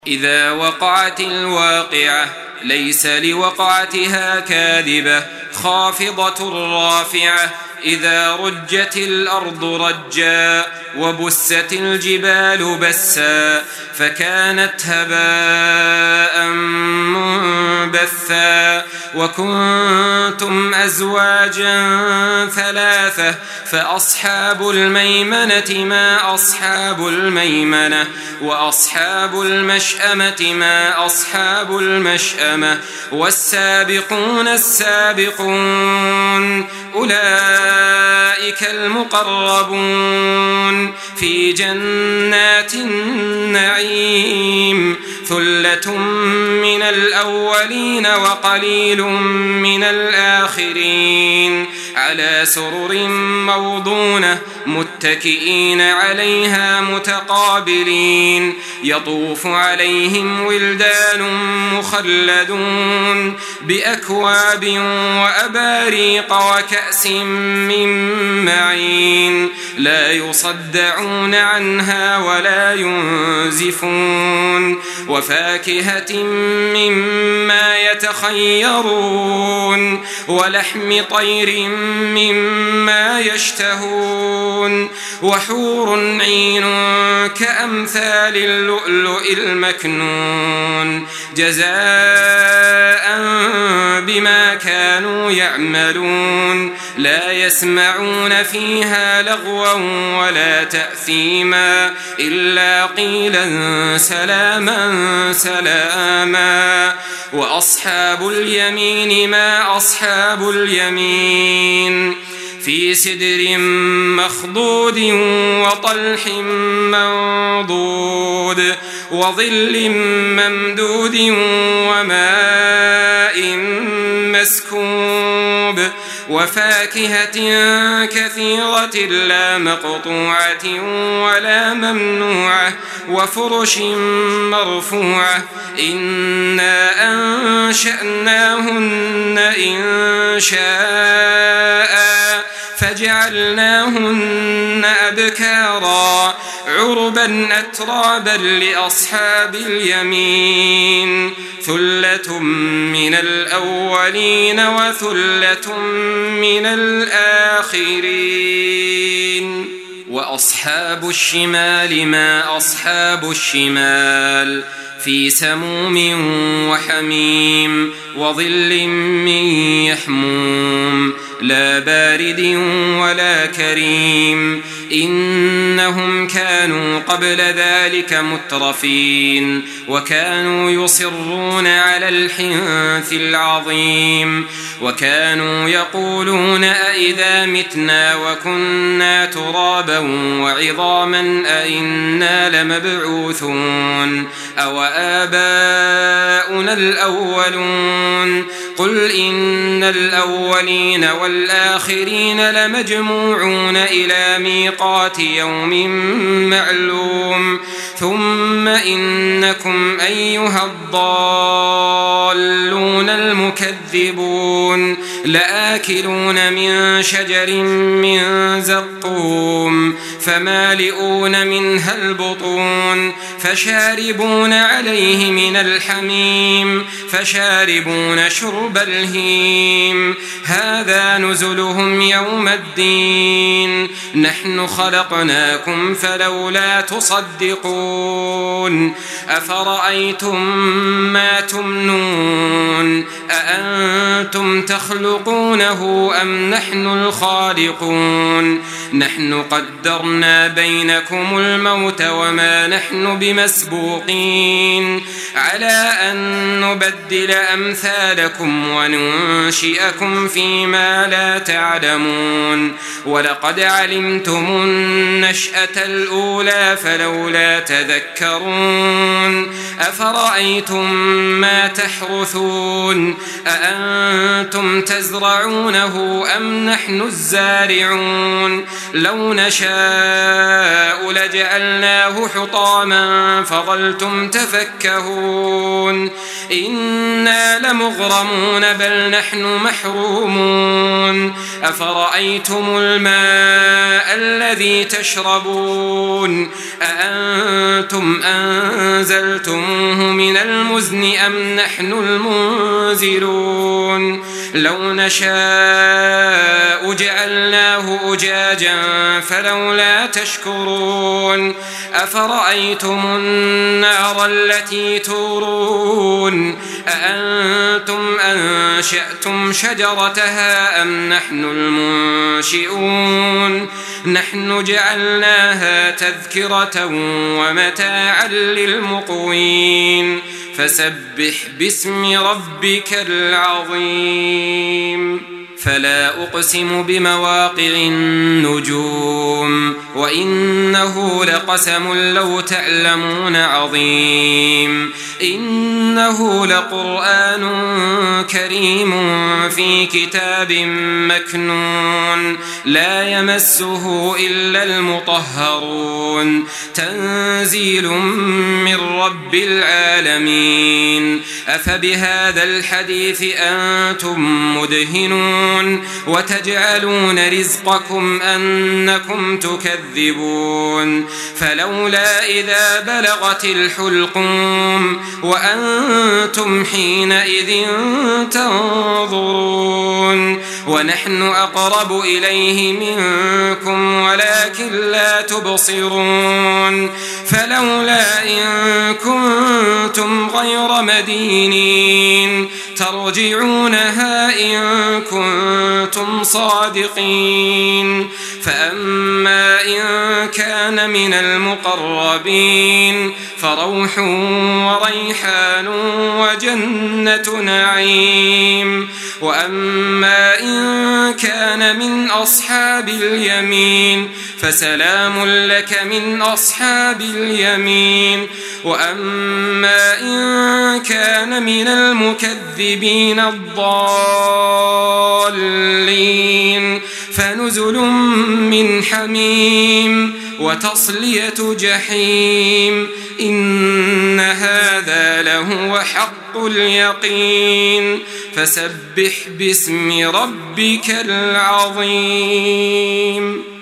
إذا وقعت الواقعة ليس لوقعتها كاذبة خافضة رافعة إذا رجت الأرض رجا وبست الجبال بسا فكانت هباء منبثا وكنتم أزواجا ثلاثة فأصحاب الميمنة ما أصحاب الميمنة وأصحاب المشأمة ما أصحاب المشأمة والسابقون السابقون أولئك المقربون في جنات النعيم ثلة من الأولين وقليل من الآخرين على سرر موضونة متكئين عليها متقابلين يطوف عليهم ولدان مخلدون بأكواب وأباريق وكأس من معين لا يصدعون عنها ولا ينزفون وفاكهة مما يتخيرون ولحم طير مما يشتهون وحور عين كأمثال اللؤلؤ المكنون جزاء بما كانوا يعملون لا يسمعون فيها لغوا ولا تأثيما إلا قيلا سلاما سلاما وأصحاب اليمين ما أصحاب اليمين في سدر مخضود وطلح منضود وظل ممدود وماء مسكوب وفاكهة كثيرة لا مقطوعة ولا ممنوعة وفرش مرفوعة إنا أنشأناهن إن شاء فجعلناهن أبكارا عربا أترابا لأصحاب اليمين ثلة من الأولين وثلة من الآخرين وأصحاب الشمال ما أصحاب الشمال في سموم وحميم وظل من يحموم لا بارد ولا كريم إنهم كانوا قبل ذلك مترفين وكانوا يصرون على الحنث العظيم وكانوا يقولون أئذا متنا وكنا ترابا وعظاما أئنا لمبعوثون أو آباؤنا الأولون قل إن الأولين والآخرين لمجموعون إلى ميقات يوم معلوم ثم إنكم أيها الضالون المكذبون لآكلون من شجر من زقوم فمالئون منها البطون فشاربون عليه من الحميم فشاربون شرب الهيم هذا نزلهم يوم الدين نحن خلقناكم فلولا تصدقون أفرأيتم ما تمنون أأنتم تخلقونه أم نحن الخالقون نحن قدرنا بينكم الموت وما نحن بمسبوقين على أن نبدل أمثالكم وننشئكم فيما لا تعلمون ولقد علمتم النشأة الأولى فلولا تذكرون أفرأيتم ما تحرثون أأنتم تزرعونه أم نحن الزارعون لو نشاء لجعلناه حطاما فظلتم تفكهون إنا لمغرمون بل نحن محرومون أفرأيتم الماء الذي تشربون أأنتم أنزلتم تدعوه من المزن أم نحن المنزلون لو نشاء جعلناه أجاجا فلولا تشكرون أفرأيتم النار التي تورون أأنتم أنشأتم شجرتها أم نحن المنشئون نحن جعلناها تذكرة ومتاعا للمقوين فسبح باسم ربك العظيم فلا أقسم بمواقع النجوم وإنه لقسم لو تعلمون عظيم إنه لقرآن كريم في كتاب مكنون لا يمسه إلا المطهرون تنزيل من رب العالمين أفبهذا الحديث أنتم مدهنون وتجعلون رزقكم أنكم تكذبون فلولا إذا بلغت الحلقوم وأنتم حينئذ تنظرون ونحن أقرب إليه منكم ولكن لا تبصرون فلولا إن كنتم غير مدينين ترجعونها إن كنتم صادقين فأما إن كان من المقربين فروح وريحان وجنة نعيم وأما إن كان من أصحاب اليمين فسلام لك من أصحاب اليمين وأما إن كان من المكذبين الضالين فنزل من حميم وتصلية جحيم إن هذا لهو حق اليقين فسبح باسم ربك العظيم